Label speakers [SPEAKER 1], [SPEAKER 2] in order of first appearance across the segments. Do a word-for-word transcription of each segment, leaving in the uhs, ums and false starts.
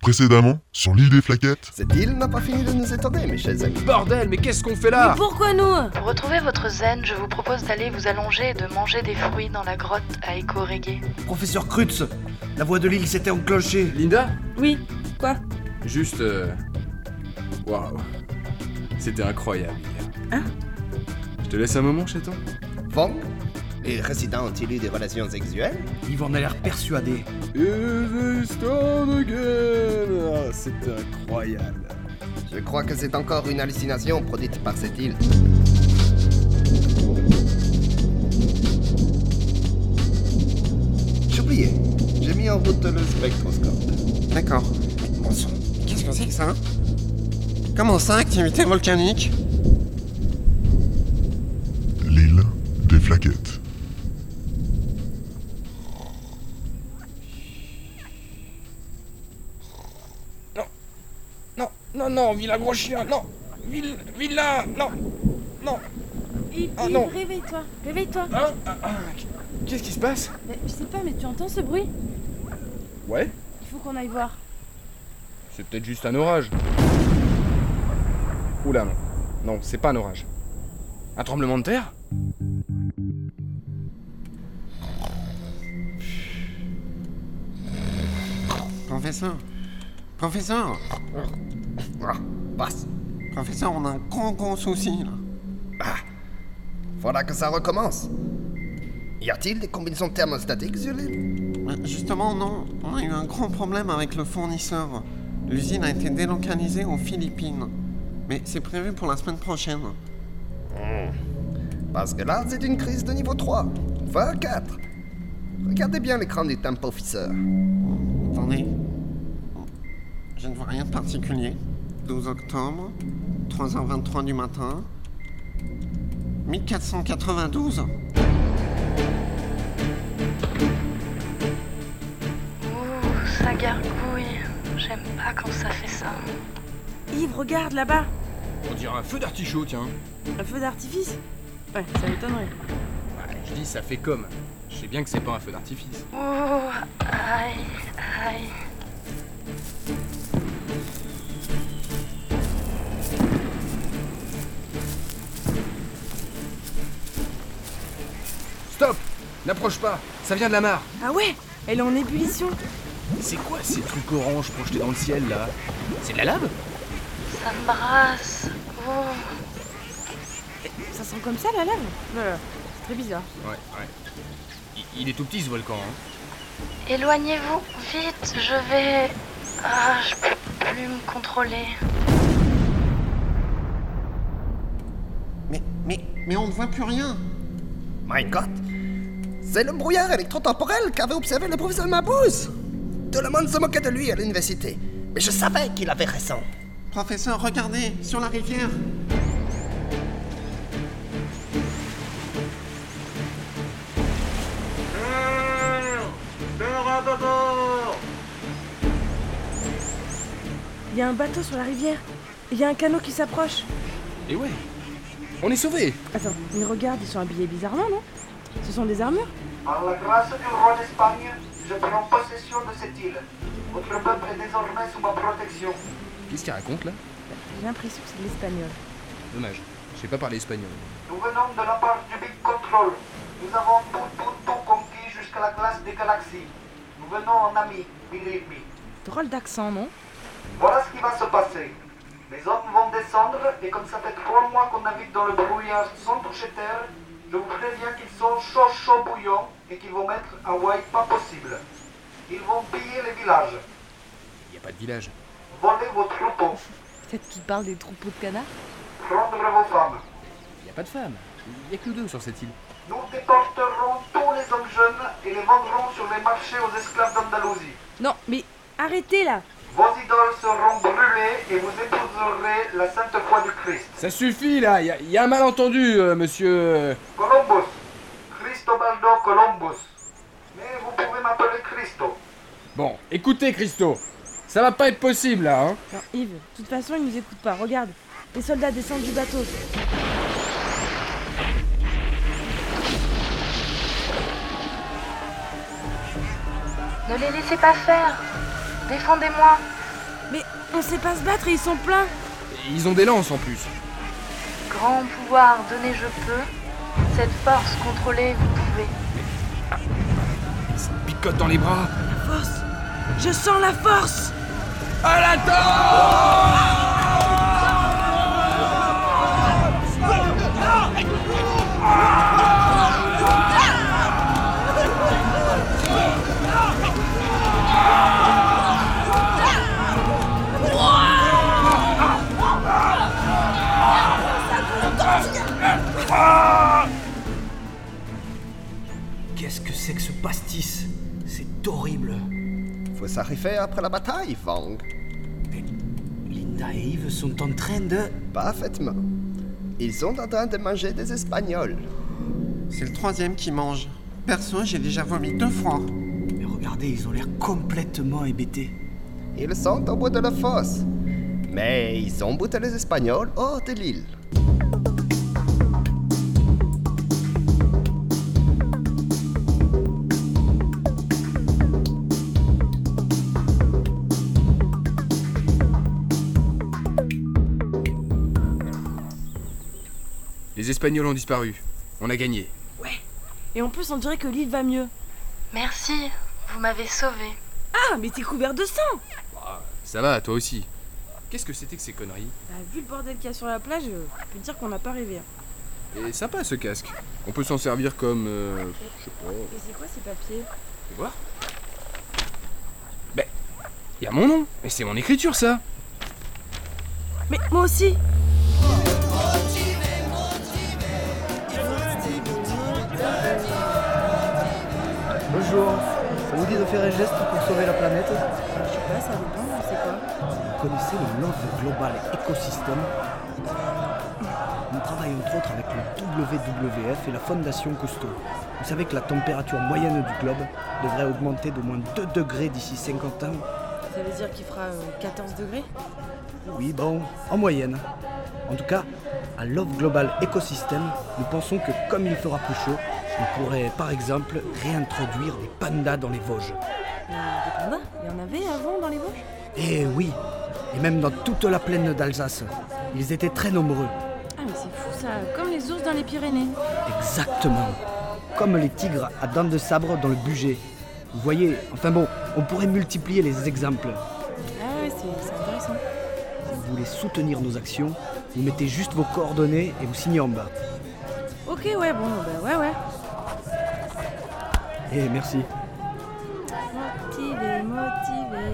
[SPEAKER 1] Précédemment, sur l'île des Flaquettes.
[SPEAKER 2] Cette île n'a pas fini de nous étonner, mes chers amis.
[SPEAKER 3] Bordel, mais qu'est-ce qu'on fait là?
[SPEAKER 4] Mais pourquoi nous?
[SPEAKER 5] Pour retrouver votre zen, je vous propose d'aller vous allonger et de manger des fruits dans la grotte à écho reggae.
[SPEAKER 6] Professeur Krutz, la voix de l'île s'était enclenchée.
[SPEAKER 3] Linda?
[SPEAKER 4] Oui, quoi?
[SPEAKER 3] Juste... Euh... Waouh. C'était incroyable hier.
[SPEAKER 4] Hein?
[SPEAKER 3] Je te laisse un moment, chaton?
[SPEAKER 2] Fong, les résidents ont-ils eu des relations sexuelles?
[SPEAKER 6] Yves en a l'air persuadé.
[SPEAKER 3] Is start again. Ah, c'était incroyable.
[SPEAKER 2] Je crois que c'est encore une hallucination produite par cette île. J'ai oublié. J'ai mis en route le spectroscope.
[SPEAKER 7] D'accord. Bon sang, qu'est-ce que c'est que ça? Comment ça, activité volcanique?
[SPEAKER 1] L'île des Flaquettes.
[SPEAKER 3] Non, non, non, vilain gros chien, non. Vil... Vilain, non. Non.
[SPEAKER 4] Yves,
[SPEAKER 3] Ah,
[SPEAKER 4] Yves,
[SPEAKER 3] non.
[SPEAKER 4] réveille-toi, réveille-toi.
[SPEAKER 3] Hein? Ah, ah, qu'est-ce qui se passe?
[SPEAKER 4] Mais, je sais pas, mais tu entends ce bruit?
[SPEAKER 3] Ouais,
[SPEAKER 4] Il faut qu'on aille voir.
[SPEAKER 3] c'est peut-être juste un orage. Oula, non. Non, c'est pas un orage. Un tremblement de terre?
[SPEAKER 7] Professeur Professeur
[SPEAKER 2] Ah, passe.
[SPEAKER 7] Professeur, on a un gros gros souci là.
[SPEAKER 2] Ah, voilà que ça recommence. Y a-t-il des combinaisons thermostatiques sur l'île?
[SPEAKER 7] Euh, Justement, non. On a eu un gros problème avec le fournisseur. L'usine a été délocalisée aux Philippines. Mais c'est prévu pour la semaine prochaine.
[SPEAKER 2] Hmm. Parce que là, c'est une crise de niveau trois, voire quatre. Regardez bien l'écran du Temple Officer.
[SPEAKER 7] Attendez. Je ne vois rien de particulier. douze octobre, trois heures vingt-trois du matin. mille quatre cent quatre-vingt-douze.
[SPEAKER 5] Ouh, ça gargouille. J'aime pas quand ça fait ça.
[SPEAKER 4] Yves, regarde là-bas.
[SPEAKER 3] On dirait un feu d'artichaut, tiens.
[SPEAKER 4] Un feu d'artifice? Ouais, ça m'étonnerait.
[SPEAKER 3] Ouais, je dis ça fait comme. Je sais bien que c'est pas un feu d'artifice.
[SPEAKER 5] Ouh, aïe, aïe.
[SPEAKER 3] Stop! N'approche pas! Ça vient de la mare!
[SPEAKER 4] Ah ouais, elle est en ébullition.
[SPEAKER 3] C'est quoi ces trucs oranges projetés dans le ciel là? C'est de la lave?
[SPEAKER 5] Ça me brasse. Ouh.
[SPEAKER 4] Ça sent comme ça la lave? Voilà, c'est très bizarre.
[SPEAKER 3] Ouais, ouais. Il, il est tout petit ce volcan, hein.
[SPEAKER 5] Éloignez-vous, vite, je vais... Ah, je peux plus me contrôler.
[SPEAKER 7] Mais, mais, mais on ne voit plus rien.
[SPEAKER 2] My God! C'est le brouillard électrotemporel qu'avait observé le professeur Mabuse! Tout le monde se moquait de lui à l'université. Mais je savais qu'il avait raison.
[SPEAKER 7] Professeur, regardez, sur la rivière.
[SPEAKER 4] Il y a un bateau sur la rivière. Il y a un canot qui s'approche.
[SPEAKER 3] Et ouais! On est sauvés!
[SPEAKER 4] Attends, mais regarde, ils sont habillés bizarrement, non? Ce sont des armures?
[SPEAKER 8] Par la grâce du roi d'Espagne, je prends possession de cette île. Votre peuple est désormais sous ma protection.
[SPEAKER 3] Qu'est-ce qu'il raconte là?
[SPEAKER 4] J'ai l'impression que c'est de l'espagnol.
[SPEAKER 3] Dommage, je sais pas parler espagnol.
[SPEAKER 8] Nous venons de la part du Big Control. Nous avons tout, tout, tout conquis jusqu'à la glace des galaxies. Nous venons en amis, believe me.
[SPEAKER 4] Drôle d'accent, non?
[SPEAKER 8] Voilà ce qui va se passer. Les hommes vont descendre et comme ça fait trois mois qu'on navigue dans le brouillard sans toucher terre, je vous préviens qu'ils sont chauds chauds bouillants et qu'ils vont mettre un wipe pas possible. Ils vont piller les villages,
[SPEAKER 3] Y a pas de village.
[SPEAKER 8] voler vos troupeaux,
[SPEAKER 4] Peut-être qu'ils parlent des troupeaux de canards?
[SPEAKER 8] prendre vos femmes.
[SPEAKER 3] Y a pas de femmes. Y a que nous deux sur cette île.
[SPEAKER 8] Nous déporterons tous les hommes jeunes et les vendrons sur les marchés aux esclaves d'Andalousie.
[SPEAKER 4] Non, mais arrêtez là!
[SPEAKER 8] Vos idoles seront brûlées et vous épouserez la sainte foi du Christ.
[SPEAKER 3] Ça suffit là, y a, y a un malentendu, euh, monsieur. euh.
[SPEAKER 8] Columbus, Cristobaldo Columbus. Mais vous pouvez m'appeler Christo.
[SPEAKER 3] Bon, écoutez, Christo, ça va pas être possible là, hein.
[SPEAKER 4] Non, Yves, de toute façon, ils nous écoutent pas. Regarde, les soldats descendent du bateau.
[SPEAKER 5] Ne les laissez pas faire. Défendez-moi.
[SPEAKER 4] Mais on sait pas se battre et ils sont pleins.
[SPEAKER 3] Et ils ont des lances en plus.
[SPEAKER 5] Grand pouvoir donné je peux, cette force contrôlée vous pouvez.
[SPEAKER 3] Ça me picote dans les bras.
[SPEAKER 4] La force. Je sens la force.
[SPEAKER 3] À la tente!
[SPEAKER 6] Qu'est-ce que c'est que ce pastis? C'est horrible.
[SPEAKER 2] Faut s'arriver après la bataille, Wang.
[SPEAKER 6] Mais Linda et Yves sont en train de...
[SPEAKER 2] Parfaitement. Ils sont en train de manger des Espagnols.
[SPEAKER 7] C'est le troisième qui mange. Perso, j'ai déjà vomi deux fois.
[SPEAKER 6] Mais regardez, ils ont l'air complètement hébétés.
[SPEAKER 2] Ils sont au bout de la fosse. Mais ils ont bouté les Espagnols hors de l'île.
[SPEAKER 3] Les Espagnols ont disparu. On a gagné.
[SPEAKER 4] Ouais. Et en plus, on dirait que l'île va mieux.
[SPEAKER 5] Merci, vous m'avez sauvé.
[SPEAKER 4] Ah, mais t'es couvert de sang.
[SPEAKER 3] Bah, ça va, toi aussi. Qu'est-ce que c'était que ces conneries?
[SPEAKER 4] Bah, vu le bordel qu'il y a sur la plage, euh, je peux te dire qu'on n'a pas rêvé. Hein.
[SPEAKER 3] Et sympa ce casque. On peut s'en servir comme... Euh, je sais pas...
[SPEAKER 4] Et c'est quoi ces papiers?
[SPEAKER 3] Fais voir. Ben, y a mon nom. Mais c'est mon écriture, ça.
[SPEAKER 4] Mais moi aussi.
[SPEAKER 6] Bonjour, ça vous dit de faire un geste pour sauver la planète?
[SPEAKER 4] Je sais pas, ça dépend, c'est quoi?
[SPEAKER 6] Vous connaissez le Love Global Ecosystem? On travaille entre autres avec le W W F et la Fondation Cousteau. Vous savez que la température moyenne du globe devrait augmenter d'au moins deux degrés d'ici cinquante ans?
[SPEAKER 4] Ça veut dire qu'il fera euh, quatorze degrés?
[SPEAKER 6] Oui, bon, en moyenne. En tout cas, à Love Global Ecosystem, nous pensons que comme il fera plus chaud, on pourrait par exemple réintroduire des pandas dans les Vosges.
[SPEAKER 4] Euh, des pandas? Il y en avait avant dans les Vosges?
[SPEAKER 6] Eh oui, et même dans toute la plaine d'Alsace. Ils étaient très nombreux.
[SPEAKER 4] Ah mais c'est fou ça, comme les ours dans les Pyrénées.
[SPEAKER 6] Exactement. Comme les tigres à dents de sabre dans le Bugey. Vous voyez, enfin bon, on pourrait multiplier les exemples.
[SPEAKER 4] Ah ouais, c'est, c'est intéressant.
[SPEAKER 6] Si vous voulez soutenir nos actions, vous mettez juste vos coordonnées et vous signez en bas.
[SPEAKER 4] Ok, ouais, bon, bah ouais, ouais.
[SPEAKER 6] Eh, merci.
[SPEAKER 4] Motivé, motivé.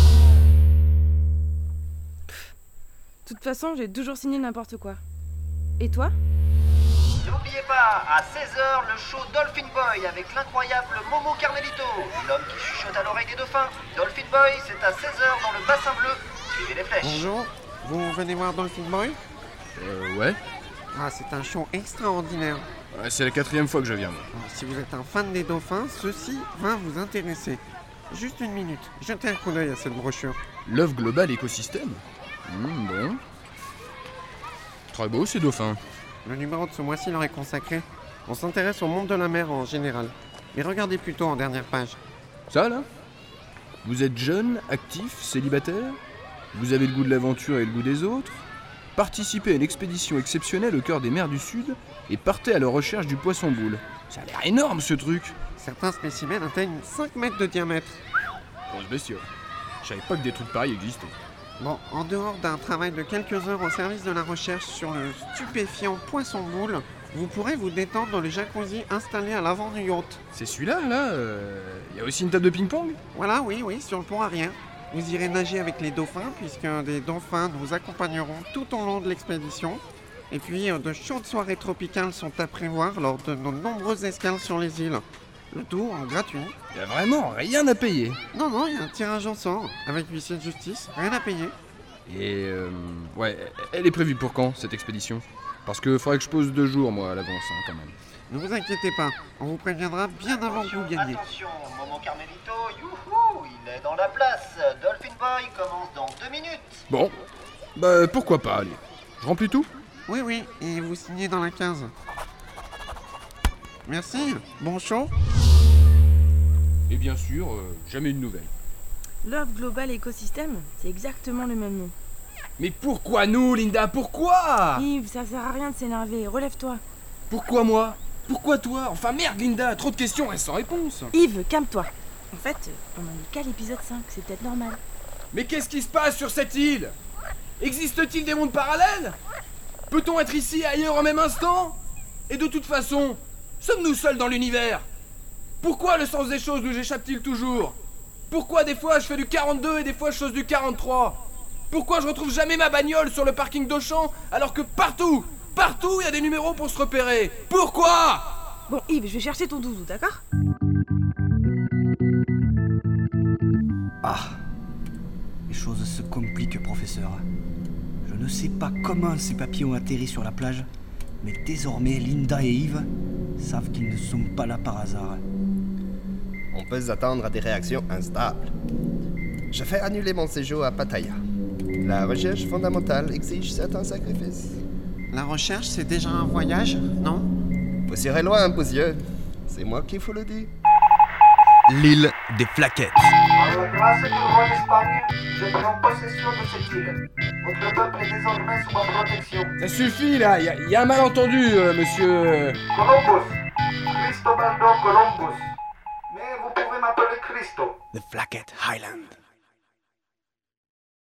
[SPEAKER 4] De toute façon, j'ai toujours signé n'importe quoi. Et toi?
[SPEAKER 8] N'oubliez pas, à seize heures, le show Dolphin Boy avec l'incroyable Momo Carmelito, l'homme qui chuchote à l'oreille des dauphins. Dolphin Boy, c'est à seize heures dans le bassin bleu. Suivez les flèches.
[SPEAKER 7] Bonjour, vous venez voir Dolphin Boy?
[SPEAKER 3] Euh, ouais.
[SPEAKER 7] Ah, c'est un show extraordinaire.
[SPEAKER 3] Ouais, c'est la quatrième fois que je viens. moi.
[SPEAKER 7] Si vous êtes un fan des dauphins, ceci va vous intéresser. Juste une minute, jetez un coup d'œil à cette brochure.
[SPEAKER 3] Love Global Ecosystem. Hmm, bon. Très beau ces dauphins.
[SPEAKER 7] Le numéro de ce mois-ci leur est consacré. On s'intéresse au monde de la mer en général. Mais regardez plutôt en dernière page.
[SPEAKER 3] Ça là? Vous êtes jeune, actif, célibataire? Vous avez le goût de l'aventure et le goût des autres? Participez à une expédition exceptionnelle au cœur des mers du Sud et partez à la recherche du poisson-boule. Ça a l'air énorme ce truc.
[SPEAKER 7] Certains spécimens atteignent cinq mètres de diamètre.
[SPEAKER 3] Grosse bestiole. Je savais pas que des trucs pareils existaient.
[SPEAKER 7] Bon, en dehors d'un travail de quelques heures au service de la recherche sur le stupéfiant poisson-boule, vous pourrez vous détendre dans le jacuzzi installé à l'avant du yacht.
[SPEAKER 3] C'est celui-là, là euh... Y a aussi une table de ping-pong?
[SPEAKER 7] Voilà, oui, oui, sur le pont arrière. Vous irez nager avec les dauphins, puisque des dauphins nous accompagneront tout au long de l'expédition. Et puis, euh, de chaudes soirées tropicales sont à prévoir lors de nos nombreuses escales sur les îles. Le tout en gratuit.
[SPEAKER 3] Y a vraiment rien à payer.
[SPEAKER 7] Non, non, il y a un tirage au sort, avec huissier de justice, rien à payer.
[SPEAKER 3] Et euh... ouais, elle est prévue pour quand, cette expédition? Parce que faudrait que je pose deux jours, moi, à l'avance, hein, quand même.
[SPEAKER 7] Ne vous inquiétez pas, on vous préviendra bien avant que vous gagnez.
[SPEAKER 8] Attention, Momo Carmelito, youhou, il est dans la place. Dolphin Boy commence dans deux minutes.
[SPEAKER 3] Bon, bah pourquoi pas, allez. Je remplis tout?
[SPEAKER 7] Oui, oui, et vous signez dans la case. Merci, bon show.
[SPEAKER 3] Et bien sûr, euh, jamais une nouvelle.
[SPEAKER 4] Love Global Ecosystem, c'est exactement le même nom.
[SPEAKER 3] Mais pourquoi nous, Linda? Pourquoi?
[SPEAKER 4] Yves, ça sert à rien de s'énerver, relève-toi.
[SPEAKER 3] Pourquoi moi? Pourquoi toi? Enfin merde, Linda, trop de questions restent sans réponse.
[SPEAKER 4] Yves, calme-toi. En fait, on en est qu'à l'épisode cinq, c'est peut-être normal.
[SPEAKER 3] Mais qu'est-ce qui se passe sur cette île? Existe-t-il des mondes parallèles? Peut-on être ici et ailleurs en même instant? Et de toute façon, sommes-nous seuls dans l'univers? Pourquoi le sens des choses nous échappe-t-il toujours? Pourquoi des fois je fais du quarante-deux et des fois je chose du quarante-trois? Pourquoi je retrouve jamais ma bagnole sur le parking d'Auchan alors que partout, partout il y a des numéros pour se repérer? Pourquoi?
[SPEAKER 4] Bon Yves, je vais chercher ton doudou, d'accord?
[SPEAKER 6] Ah, les choses se compliquent, professeur. Je ne sais pas comment ces papiers ont atterri sur la plage, mais désormais Linda et Yves savent qu'ils ne sont pas là par hasard.
[SPEAKER 2] On peut s'attendre à des réactions instables. Je fais annuler mon séjour à Pattaya. La recherche fondamentale exige certains sacrifices.
[SPEAKER 7] La recherche, c'est déjà un voyage, non?
[SPEAKER 2] Vous irez loin, Bousieux. C'est moi qui vous le dis.
[SPEAKER 9] L'île des Flaquettes.
[SPEAKER 8] Par la grâce du roi d'Espagne, je prends possession de cette île. Votre peuple est désormais sous ma protection.
[SPEAKER 3] Ça suffit là, il y, y a un malentendu, euh, monsieur...
[SPEAKER 8] Columbus, Cristobaldo Columbus. Mais vous pouvez m'appeler Christo.
[SPEAKER 9] The Flaquette Highland.